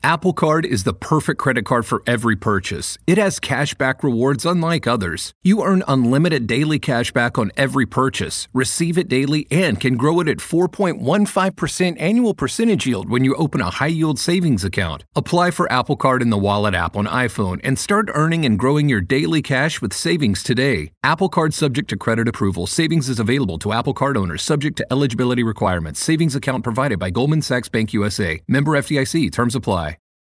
Apple Card is the perfect credit card for every purchase. It has cashback rewards unlike others. You earn unlimited daily cashback on every purchase, receive it daily, and can grow it at 4.15% annual percentage yield when you open a high-yield savings account. Apply for Apple Card in the Wallet app on iPhone and start earning and growing your daily cash with savings today. Apple Card subject to credit approval. Savings is available to Apple Card owners subject to eligibility requirements. Savings account provided by Goldman Sachs Bank USA. Member FDIC. Terms apply.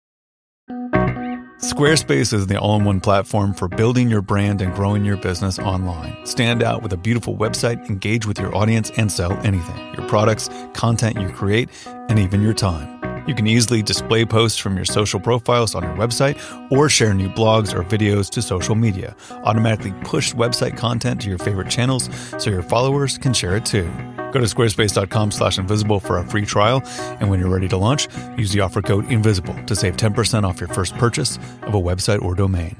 Squarespace is the all-in-one platform for building your brand and growing your business online. Stand out with a beautiful website, engage with your audience, and sell anything. Your products, content you create, and even your time. You can easily display posts from your social profiles on your website or share new blogs or videos to social media. Automatically push website content to your favorite channels so your followers can share it too. Go to squarespace.com/invisible for a free trial, and when you're ready to launch, use the offer code INVISIBLE to save 10% off your first purchase of a website or domain.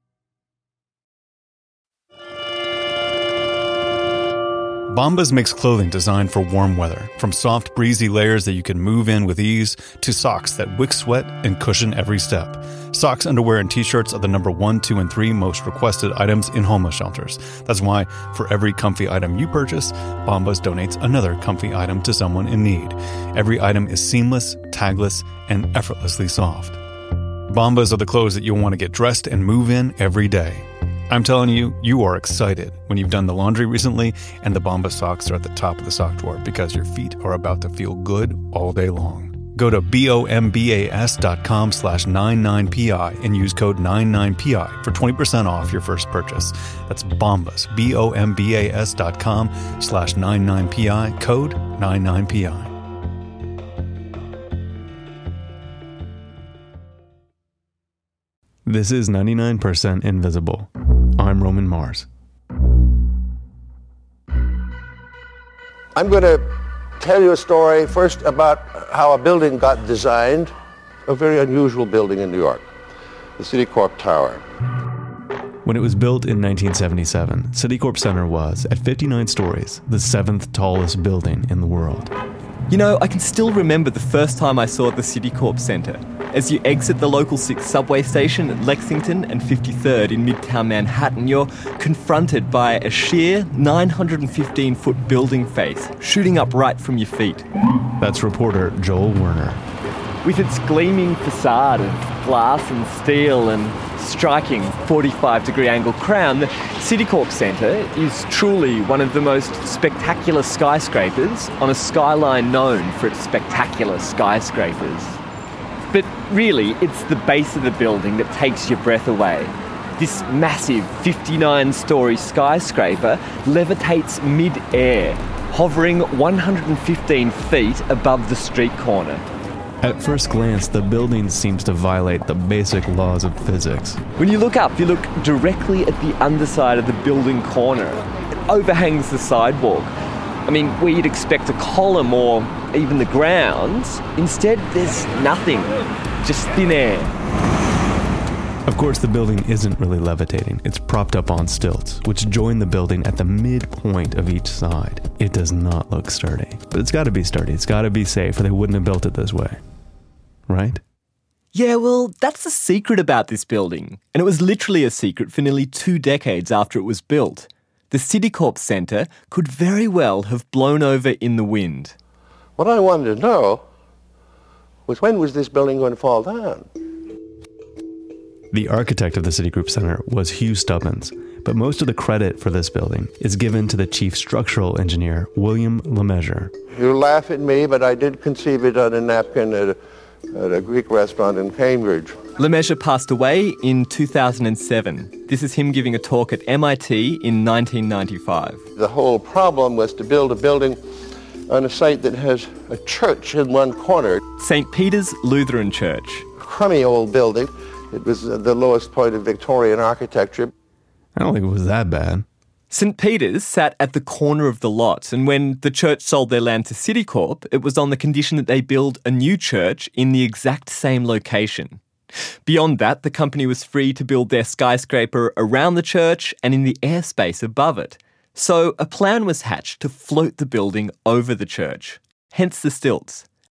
Bombas makes clothing designed for warm weather, from soft, breezy layers that you can move in with ease to socks that wick sweat and cushion every step. Socks, underwear, and t-shirts are the number 1, 2, and 3 most requested items in homeless shelters. That's why, for every comfy item you purchase, Bombas donates another comfy item to someone in need. Every item is seamless, tagless, and effortlessly soft. Bombas are the clothes that you'll want to get dressed and move in every day. I'm telling you, you are excited when you've done the laundry recently and the Bombas socks are at the top of the sock drawer because your feet are about to feel good all day long. Go to bombas.com/99pi and use code 99pi for 20% off your first purchase. That's Bombas, bombas.com/99pi, code 99pi. This is 99% Invisible. I'm Roman Mars. I'm going to tell you a story first about how a building got designed, a very unusual building in New York, the Citicorp Tower. When it was built in 1977, Citicorp Center was, at 59 stories, the 7th tallest building in the world. You know, I can still remember the first time I saw the Citicorp Center. As you exit the local 6 subway station at Lexington and 53rd in Midtown Manhattan, you're confronted by a sheer 915-foot building face shooting up right from your feet. That's reporter Joel Werner. With its gleaming facade of glass and steel and striking 45-degree angle crown, the Citicorp Center is truly one of the most spectacular skyscrapers on a skyline known for its spectacular skyscrapers. But really, it's the base of the building that takes your breath away. This massive 59-story skyscraper levitates mid-air, hovering 115 feet above the street corner. At first glance, the building seems to violate the basic laws of physics. When you look up, you look directly at the underside of the building corner. It overhangs the sidewalk. I mean, where you'd expect a column or even the grounds, instead there's nothing, just thin air. Of course, the building isn't really levitating. It's propped up on stilts, which join the building at the midpoint of each side. It does not look sturdy. But it's got to be sturdy. It's got to be safe, or they wouldn't have built it this way. Right? Yeah, well, that's the secret about this building. And it was literally a secret for nearly 2 decades after it was built. The Citicorp Center could very well have blown over in the wind. What I wanted to know was, when was this building going to fall down? The architect of the Citigroup Center was Hugh Stubbins, but most of the credit for this building is given to the chief structural engineer, William Lemessurier. You laugh at me, but I did conceive it on a napkin at a Greek restaurant in Cambridge. Lemessurier passed away in 2007. This is him giving a talk at MIT in 1995. The whole problem was to build a building on a site that has a church in one corner. St. Peter's Lutheran Church. Crummy old building. It was the lowest point of Victorian architecture. I don't think it was that bad. St. Peter's sat at the corner of the lot, and when the church sold their land to Citicorp, it was on the condition that they build a new church in the exact same location. Beyond that, the company was free to build their skyscraper around the church and in the airspace above it. So a plan was hatched to float the building over the church, hence the stilts.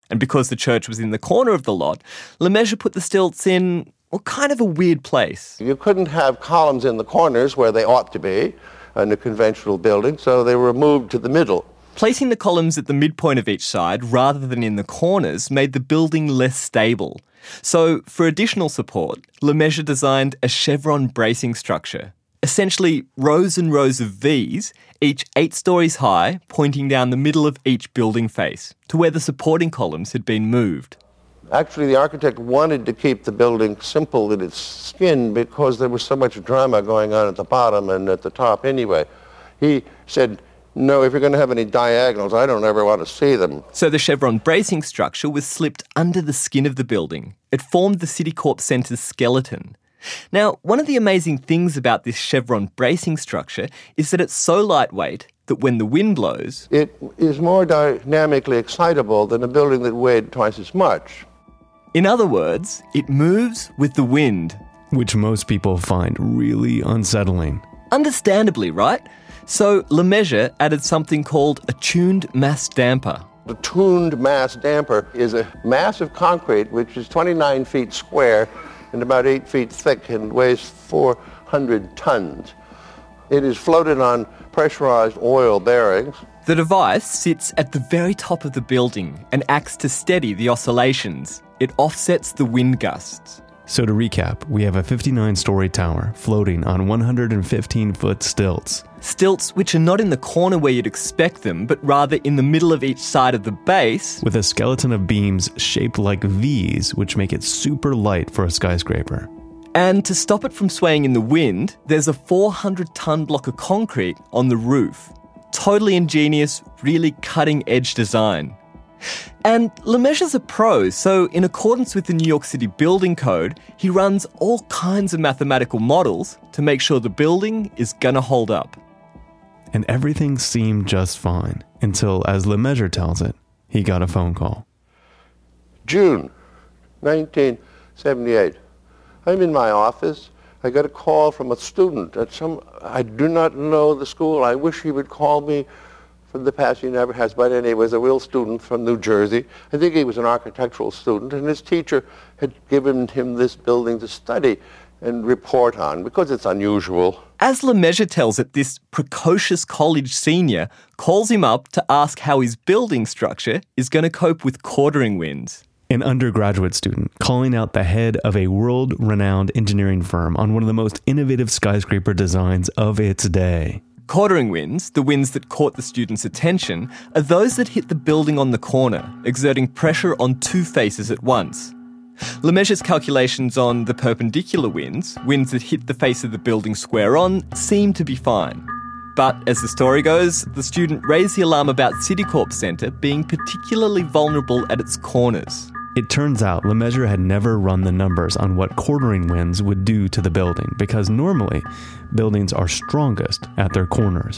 And because the church was in the corner of the lot, Lemessurier put the stilts in, well, kind of a weird place. You couldn't have columns in the corners where they ought to be in a conventional building, so they were moved to the middle. Placing the columns at the midpoint of each side rather than in the corners made the building less stable. So, for additional support, Lemessurier designed a chevron bracing structure. Essentially, rows and rows of Vs, each 8 stories high, pointing down the middle of each building face, to where the supporting columns had been moved. Actually, the architect wanted to keep the building simple in its skin because there was so much drama going on at the bottom and at the top anyway. He said, no, if you're going to have any diagonals, I don't ever want to see them. So the chevron bracing structure was slipped under the skin of the building. It formed the Citicorp Centre's skeleton. Now, one of the amazing things about this chevron bracing structure is that it's so lightweight that when the wind blows, it is more dynamically excitable than a building that weighed twice as much. In other words, it moves with the wind. Which most people find really unsettling. Understandably, right? So Lemessurier added something called a tuned mass damper. The tuned mass damper is a mass of concrete which is 29 feet square and about 8 feet thick and weighs 400 tons. It is floated on pressurized oil bearings. The device sits at the very top of the building and acts to steady the oscillations. It offsets the wind gusts. So to recap, we have a 59-story tower floating on 115-foot stilts. Stilts which are not in the corner where you'd expect them, but rather in the middle of each side of the base. With a skeleton of beams shaped like Vs, which make it super light for a skyscraper. And to stop it from swaying in the wind, there's a 400-ton block of concrete on the roof. Totally ingenious, really cutting-edge design. And Lemessurier's a pro, so in accordance with the New York City Building Code, he runs all kinds of mathematical models to make sure the building is gonna hold up. And everything seemed just fine, until, as Lemessurier tells it, he got a phone call. June 1978. I'm in my office. I got a call from a student at I do not know the school. I wish he would call me. From the past, he never has, but anyway, he was a real student from New Jersey. I think he was an architectural student, and his teacher had given him this building to study and report on because it's unusual. As Lemessurier tells it, this precocious college senior calls him up to ask how his building structure is going to cope with quartering winds. An undergraduate student calling out the head of a world-renowned engineering firm on one of the most innovative skyscraper designs of its day. Quartering winds, the winds that caught the student's attention, are those that hit the building on the corner, exerting pressure on 2 faces at once. Lemessurier's calculations on the perpendicular winds, winds that hit the face of the building square on, seem to be fine. But as the story goes, the student raised the alarm about Citicorp Centre being particularly vulnerable at its corners. It turns out Lemessurier had never run the numbers on what quartering winds would do to the building, because normally, buildings are strongest at their corners.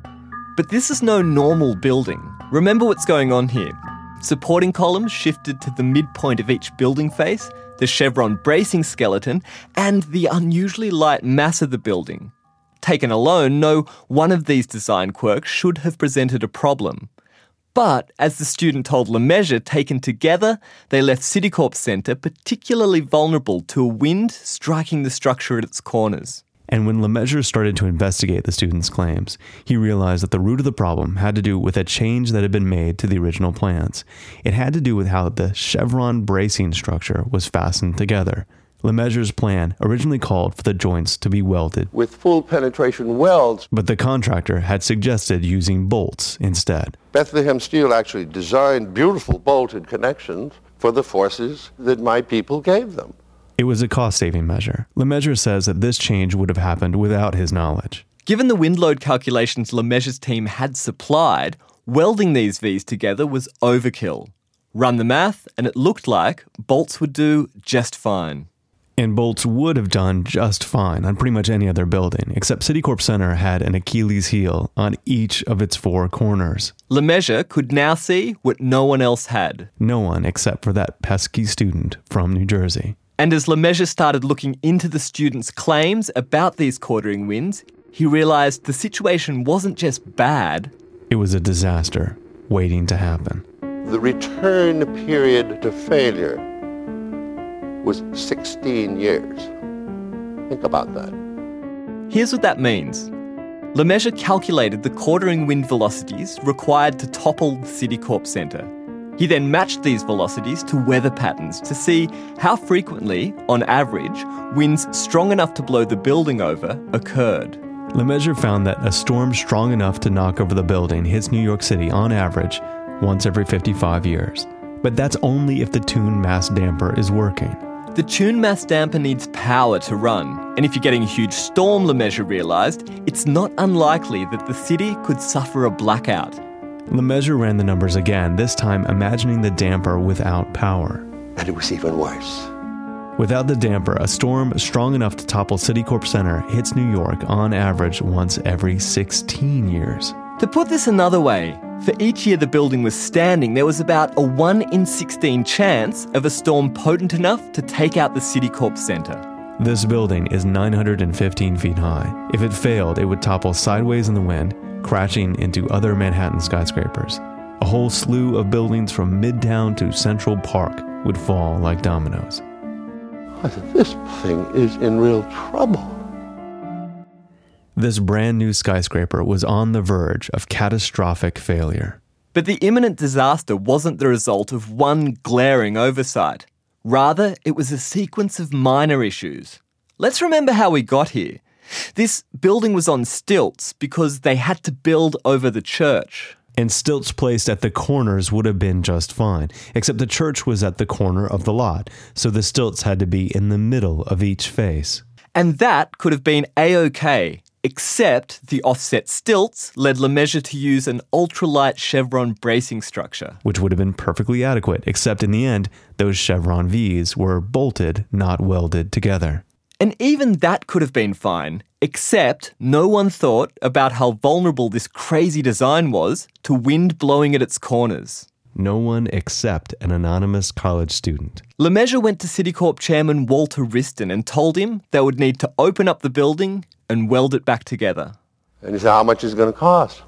But this is no normal building. Remember what's going on here. Supporting columns shifted to the midpoint of each building face, the chevron bracing skeleton, and the unusually light mass of the building. Taken alone, no one of these design quirks should have presented a problem. But, as the student told Lemessurier, taken together, they left Citicorp Centre particularly vulnerable to a wind striking the structure at its corners. And when Lemessurier started to investigate the student's claims, he realized that the root of the problem had to do with a change that had been made to the original plans. It had to do with how the chevron bracing structure was fastened together. Lemessurier's plan originally called for the joints to be welded with full penetration welds, but the contractor had suggested using bolts instead. Bethlehem Steel actually designed beautiful bolted connections for the forces that my people gave them. It was a cost-saving measure. Lemessurier says that this change would have happened without his knowledge. Given the wind load calculations Lemessurier's team had supplied, welding these Vs together was overkill. Run the math, and it looked like bolts would do just fine. And bolts would have done just fine on pretty much any other building, except Citicorp Centre had an Achilles heel on each of its 4 corners. Lemessurier could now see what no one else had. No one except for that pesky student from New Jersey. And as Lemessurier started looking into the student's claims about these quartering winds, he realised the situation wasn't just bad. It was a disaster waiting to happen. The return period to failure was 16 years. Think about that. Here's what that means. Lemessurier calculated the quartering wind velocities required to topple the Citicorp Centre. He then matched these velocities to weather patterns to see how frequently, on average, winds strong enough to blow the building over occurred. Lemessurier found that a storm strong enough to knock over the building hits New York City on average once every 55 years. But that's only if the Toon mass damper is working. The Toon mass damper needs power to run, and if you're getting a huge storm, Lemessurier realised, it's not unlikely that the city could suffer a blackout. Lemessurier ran the numbers again, this time imagining the damper without power. And it was even worse. Without the damper, a storm strong enough to topple Citicorp Center hits New York on average once every 16 years. To put this another way, for each year the building was standing, there was about a 1 in 16 chance of a storm potent enough to take out the Citicorp Center. This building is 915 feet high. If it failed, it would topple sideways in the wind, crashing into other Manhattan skyscrapers. A whole slew of buildings from Midtown to Central Park would fall like dominoes. I said, this thing is in real trouble. This brand new skyscraper was on the verge of catastrophic failure. But the imminent disaster wasn't the result of one glaring oversight. Rather, it was a sequence of minor issues. Let's remember how we got here. This building was on stilts because they had to build over the church. And stilts placed at the corners would have been just fine, except the church was at the corner of the lot, so the stilts had to be in the middle of each face. And that could have been A-OK, except the offset stilts led Lemessurier to use an ultralight chevron bracing structure. Which would have been perfectly adequate, except in the end, those chevron V's were bolted, not welded together. And even that could have been fine, except no one thought about how vulnerable this crazy design was to wind blowing at its corners. No one except an anonymous college student. Lemessurier went to Citicorp chairman Walter Wriston and told him they would need to open up the building and weld it back together. And he said, how much is it going to cost?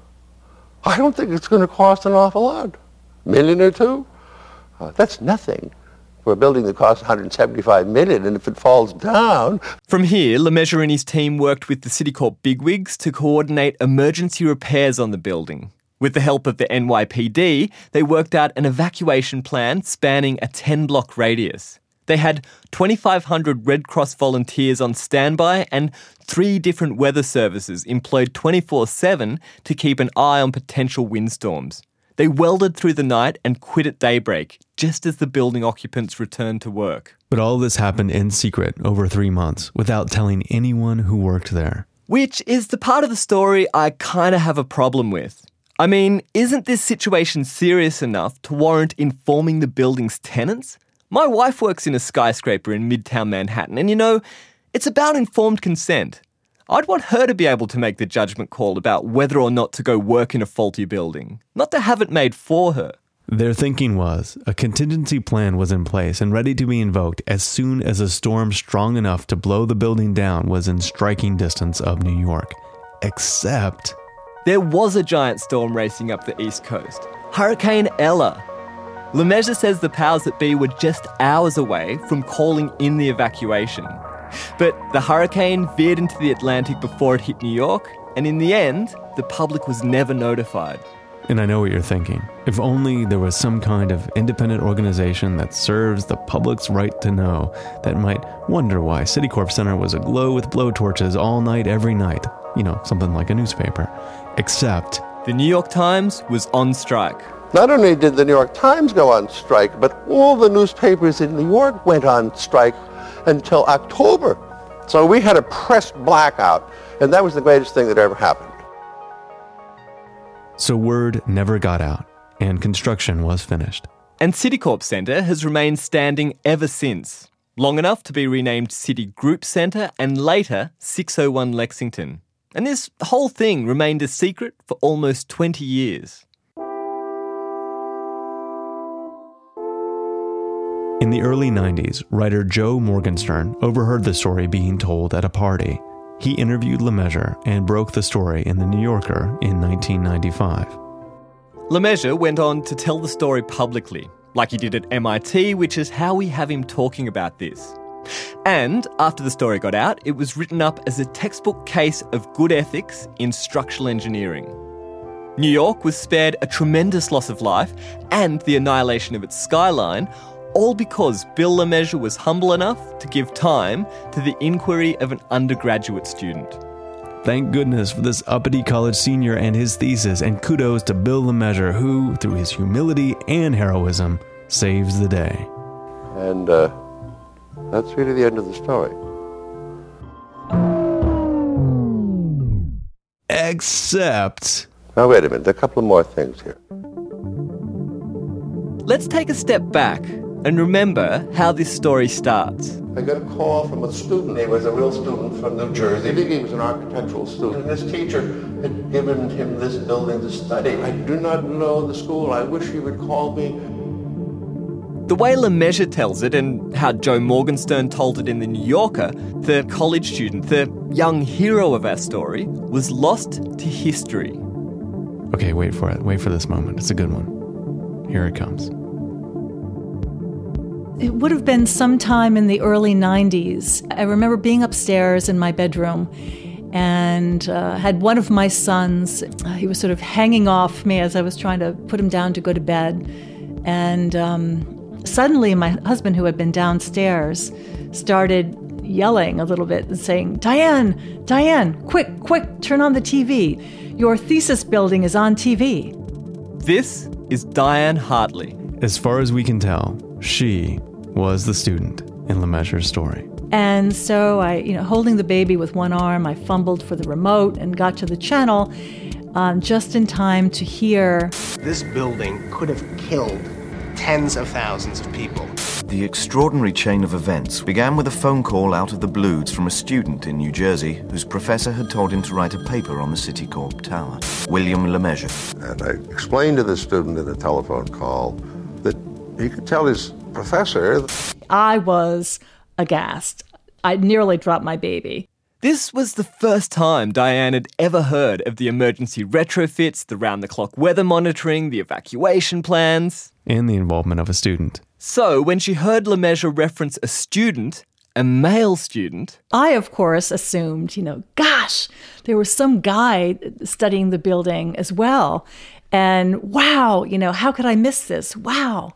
I don't think it's going to cost an awful lot. $1 million or $2 million. That's nothing for a building that costs $175 million, and if it falls down... From here, Lemessurier and his team worked with the Citicorp bigwigs to coordinate emergency repairs on the building. With the help of the NYPD, they worked out an evacuation plan spanning a 10-block radius. They had 2,500 Red Cross volunteers on standby and 3 different weather services employed 24/7 to keep an eye on potential windstorms. They welded through the night and quit at daybreak, just as the building occupants returned to work. But all this happened in secret over 3 months, without telling anyone who worked there. Which is the part of the story I kind of have a problem with. I mean, isn't this situation serious enough to warrant informing the building's tenants? My wife works in a skyscraper in Midtown Manhattan, and you know, it's about informed consent. I'd want her to be able to make the judgment call about whether or not to go work in a faulty building, not to have it made for her. Their thinking was a contingency plan was in place and ready to be invoked as soon as a storm strong enough to blow the building down was in striking distance of New York. Except... there was a giant storm racing up the East Coast, Hurricane Ella. Lemessurier says the powers that be were just hours away from calling in the evacuation. But the hurricane veered into the Atlantic before it hit New York, and in the end, the public was never notified. And I know what you're thinking. If only there was some kind of independent organization that serves the public's right to know, that might wonder why Citicorp Center was aglow with blowtorches all night, every night. You know, something like a newspaper. Except... the New York Times was on strike. Not only did the New York Times go on strike, but all the newspapers in New York went on strike until October. So we had a press blackout, and that was the greatest thing that ever happened. So word never got out, and construction was finished. And Citicorp Center has remained standing ever since, long enough to be renamed Citigroup Center and later 601 Lexington. And this whole thing remained a secret for almost 20 years. In the early 90s, writer Joe Morgenstern overheard the story being told at a party. He interviewed Lemessurier and broke the story in The New Yorker in 1995. Lemessurier went on to tell the story publicly, like he did at MIT, which is how we have him talking about this. And after the story got out, it was written up as a textbook case of good ethics in structural engineering. New York was spared a tremendous loss of life and the annihilation of its skyline, all because Bill Lemessurier was humble enough to give time to the inquiry of an undergraduate student. Thank goodness for this uppity college senior and his thesis, and kudos to Bill Lemessurier, who, through his humility and heroism, saves the day. And that's really the end of the story. Except... Now, wait a minute. There are a couple of more things here. Let's take a step back and remember how this story starts. I got a call from a student. He was a real student from New Jersey. I think he was an architectural student. And his teacher had given him this building to study. I do not know the school. I wish he would call me. The way Lemessurier tells it, and how Joe Morgenstern told it in The New Yorker, the college student, the young hero of our story, was lost to history. Okay, wait for it. Wait for this moment. It's a good one. Here it comes. It would have been sometime in the early 90s. I remember being upstairs in my bedroom and had one of my sons. He was sort of hanging off me as I was trying to put him down to go to bed. And suddenly my husband, who had been downstairs, started yelling a little bit and saying, Diane, quick, turn on the TV. Your thesis building is on TV. This is Diane Hartley. As far as we can tell, she was the student in Lemessurier's story. And so I, holding the baby with one arm, I fumbled for the remote and got to the channel just in time to hear... This building could have killed tens of thousands of people. The extraordinary chain of events began with a phone call out of the blues from a student in New Jersey whose professor had told him to write a paper on the Citicorp Tower, William Lemessurier. And I explained to the student in a telephone call that he could tell his professor. I was aghast. I nearly dropped my baby. This was the first time Diane had ever heard of the emergency retrofits, the round-the-clock weather monitoring, the evacuation plans. And the involvement of a student. So when she heard Lemessurier reference a student, a male student... I, of course, assumed, gosh, there was some guy studying the building as well. And wow, how could I miss this? Wow.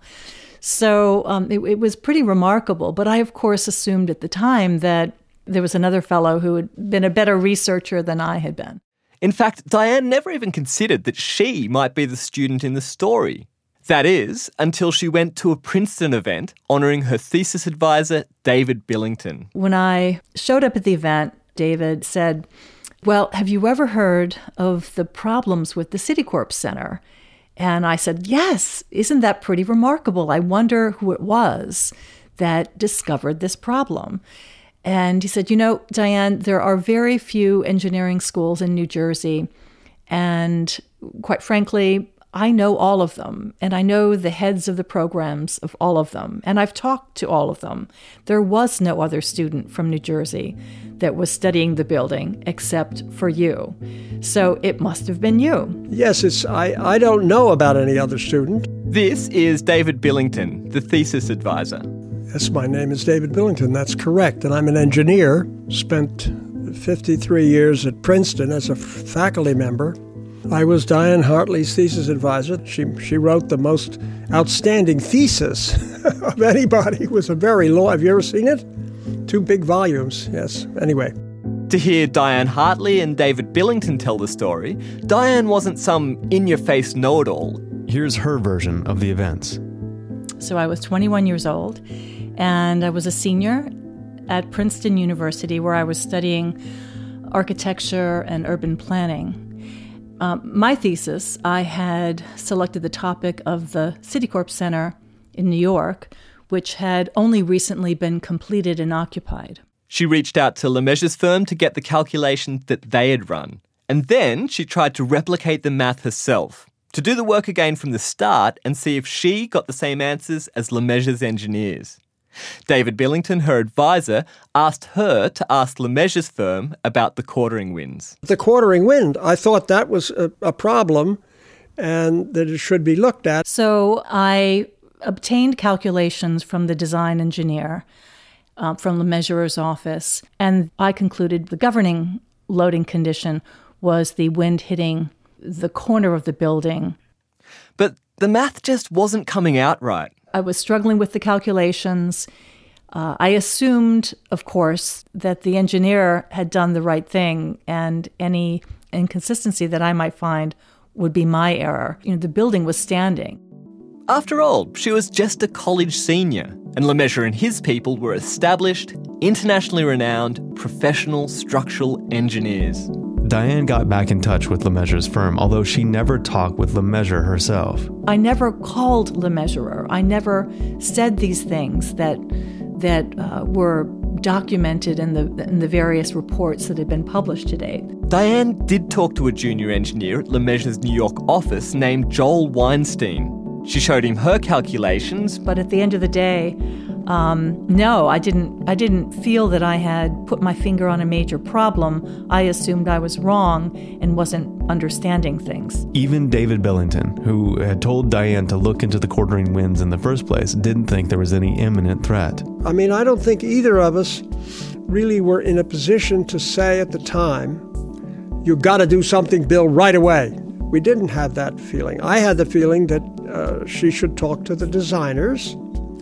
So it was pretty remarkable. But I, of course, assumed at the time that there was another fellow who had been a better researcher than I had been. In fact, Diane never even considered that she might be the student in the story. That is, until she went to a Princeton event honouring her thesis advisor, David Billington. When I showed up at the event, David said, well, have you ever heard of the problems with the Citicorp Center? And I said, yes, isn't that pretty remarkable? I wonder who it was that discovered this problem. And he said, Diane, there are very few engineering schools in New Jersey. And quite frankly, I know all of them, and I know the heads of the programs of all of them, and I've talked to all of them. There was no other student from New Jersey that was studying the building except for you. So it must have been you. Yes, I don't know about any other student. This is David Billington, the thesis advisor. Yes, my name is David Billington, that's correct, and I'm an engineer, spent 53 years at Princeton as a faculty member. I was Diane Hartley's thesis advisor. She wrote the most outstanding thesis of anybody. It was a very long... Have you ever seen it? 2 big volumes, yes. Anyway. To hear Diane Hartley and David Billington tell the story, Diane wasn't some in-your-face know-it-all. Here's her version of the events. So I was 21 years old, and I was a senior at Princeton University, where I was studying architecture and urban planning. My thesis, I had selected the topic of the Citicorp Center in New York, which had only recently been completed and occupied. She reached out to Lemessurier's firm to get the calculations that they had run. And then she tried to replicate the math herself, to do the work again from the start and see if she got the same answers as Lemessurier's engineers. David Billington, her advisor, asked her to ask Lemessurier's firm about the quartering winds. The quartering wind, I thought that was a problem and that it should be looked at. So I obtained calculations from the design engineer from LeMesureur's office, and I concluded the governing loading condition was the wind hitting the corner of the building. But the math just wasn't coming out right. I was struggling with the calculations. I assumed, of course, that the engineer had done the right thing, and any inconsistency that I might find would be my error. The building was standing. After all, she was just a college senior, and LeMessurier and his people were established, internationally renowned, professional structural engineers. Diane got back in touch with LeMessurier's firm, although she never talked with LeMessurier herself. I never called LeMessurier. I never said these things that were documented in the various reports that had been published to date. Diane did talk to a junior engineer at LeMessurier's New York office named Joel Weinstein. She showed him her calculations. But at the end of the day, no, I didn't feel that I had put my finger on a major problem. I assumed I was wrong and wasn't understanding things. Even David Billington, who had told Diane to look into the quartering winds in the first place, didn't think there was any imminent threat. I mean, I don't think either of us really were in a position to say at the time, "You've got to do something, Bill, right away." We didn't have that feeling. I had the feeling that she should talk to the designers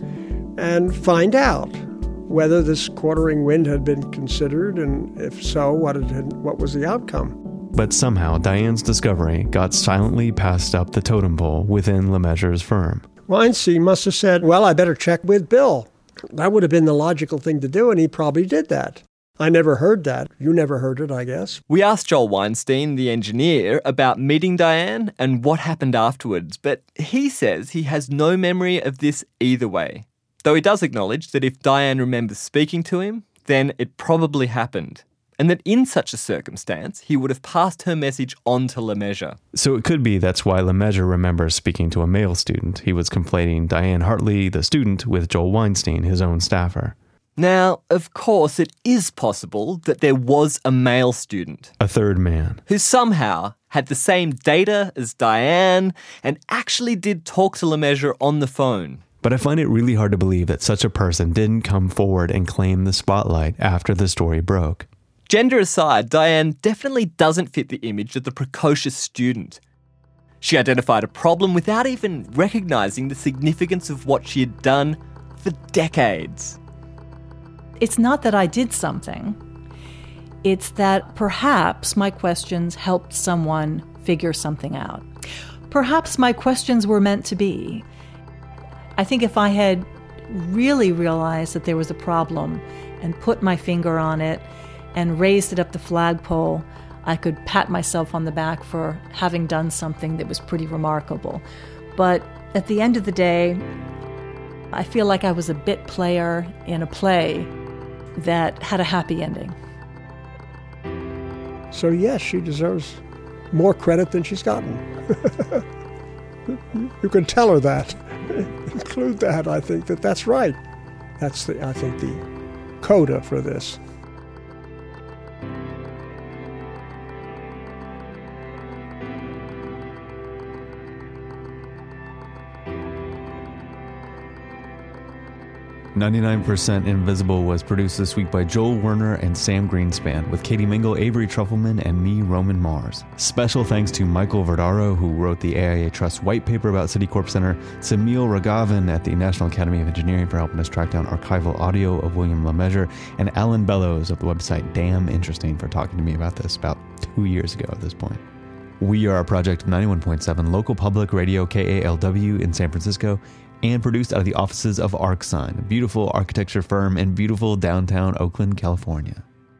and find out whether this quartering wind had been considered, and if so, what was the outcome. But somehow Diane's discovery got silently passed up the totem pole within LeMessurier's firm. Weinstein must have said, "Well, I better check with Bill." That would have been the logical thing to do, and he probably did that. I never heard that. You never heard it, I guess. We asked Joel Weinstein, the engineer, about meeting Diane and what happened afterwards, but he says he has no memory of this either way. Though he does acknowledge that if Diane remembers speaking to him, then it probably happened. And that in such a circumstance, he would have passed her message on to LeMessurier. So it could be that's why LeMessurier remembers speaking to a male student. He was conflating Diane Hartley, the student, with Joel Weinstein, his own staffer. Now, of course, it is possible that there was a male student. A third man. Who somehow had the same data as Diane and actually did talk to LeMessurier on the phone. But I find it really hard to believe that such a person didn't come forward and claim the spotlight after the story broke. Gender aside, Diane definitely doesn't fit the image of the precocious student. She identified a problem without even recognizing the significance of what she had done for decades. It's not that I did something. It's that perhaps my questions helped someone figure something out. Perhaps my questions were meant to be. I think if I had really realized that there was a problem and put my finger on it and raised it up the flagpole, I could pat myself on the back for having done something that was pretty remarkable. But at the end of the day, I feel like I was a bit player in a play that had a happy ending. So yes, she deserves more credit than she's gotten. You can tell her that. Include that, I think that's right. That's the coda for this. "99% Invisible" was produced this week by Joel Werner and Sam Greenspan, with Katie Mingle, Avery Trufelman, and me, Roman Mars. Special thanks to Michael Verdaro, who wrote the AIA Trust white paper about Citicorp Center, Semil Raghavan at the National Academy of Engineering for helping us track down archival audio of William LeMessurier, and Alan Bellows of the website Damn Interesting for talking to me about this about 2 years ago at this point. We are a project of 91.7 local public radio KALW in San Francisco, and produced out of the offices of ArcSign, a beautiful architecture firm in beautiful downtown Oakland, California.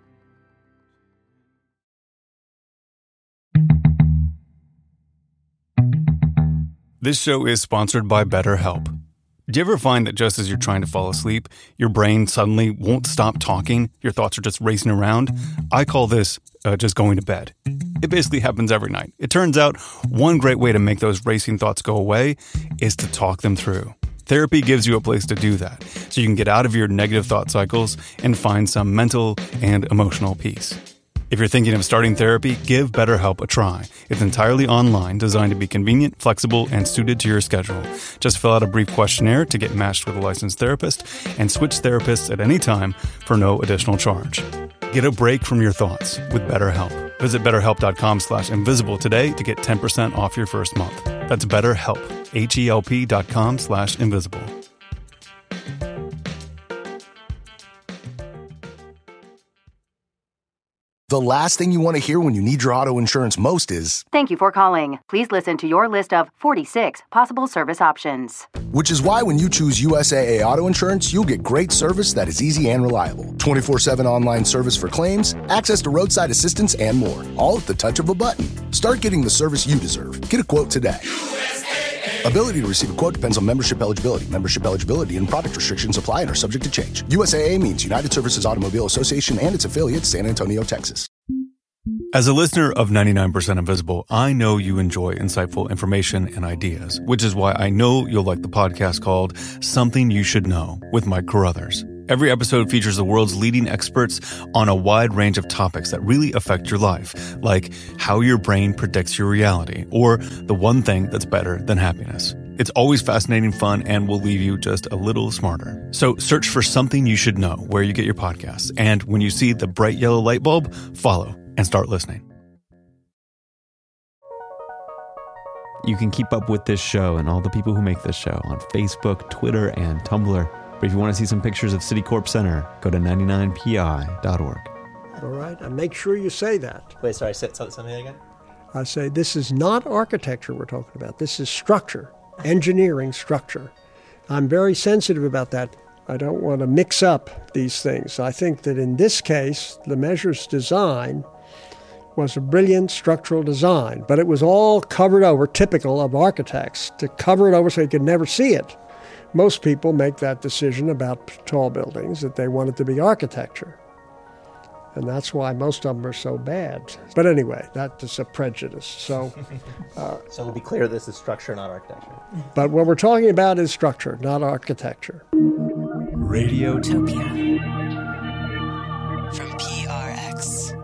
This show is sponsored by BetterHelp. Do you ever find that just as you're trying to fall asleep, your brain suddenly won't stop talking? Your thoughts are just racing around? I call this just going to bed. It basically happens every night. It turns out one great way to make those racing thoughts go away is to talk them through. Therapy gives you a place to do that, so you can get out of your negative thought cycles and find some mental and emotional peace. If you're thinking of starting therapy, give BetterHelp a try. It's entirely online, designed to be convenient, flexible, and suited to your schedule. Just fill out a brief questionnaire to get matched with a licensed therapist and switch therapists at any time for no additional charge. Get a break from your thoughts with BetterHelp. Visit BetterHelp.com/invisible today to get 10% off your first month. That's BetterHelp, HELP.com/invisible. The last thing you want to hear when you need your auto insurance most is, "Thank you for calling. Please listen to your list of 46 possible service options." Which is why when you choose USAA Auto Insurance, you'll get great service that is easy and reliable. 24/7 online service for claims, access to roadside assistance, and more. All at the touch of a button. Start getting the service you deserve. Get a quote today. USAA. Ability to receive a quote depends on membership eligibility. Membership eligibility and product restrictions apply and are subject to change. USAA means United Services Automobile Association and its affiliates, San Antonio, Texas. As a listener of 99% Invisible, I know you enjoy insightful information and ideas, which is why I know you'll like the podcast called Something You Should Know with Mike Carruthers. Every episode features the world's leading experts on a wide range of topics that really affect your life, like how your brain predicts your reality, or the one thing that's better than happiness. It's always fascinating, fun, and will leave you just a little smarter. So search for Something You Should Know where you get your podcasts. And when you see the bright yellow light bulb, follow and start listening. You can keep up with this show and all the people who make this show on Facebook, Twitter, and Tumblr. But if you want to see some pictures of Citicorp Center, go to 99pi.org. All right, and make sure you say that. Wait, sorry, say something again? I say this is not architecture we're talking about. This is structure, engineering structure. I'm very sensitive about that. I don't want to mix up these things. I think that in this case, the Measures design was a brilliant structural design, but it was all covered over, typical of architects, to cover it over so you could never see it. Most people make that decision about tall buildings, that they want it to be architecture. And that's why most of them are so bad. But anyway, that is a prejudice. So we'll be clear, this is structure, not architecture. But what we're talking about is structure, not architecture. Radiotopia from PRX.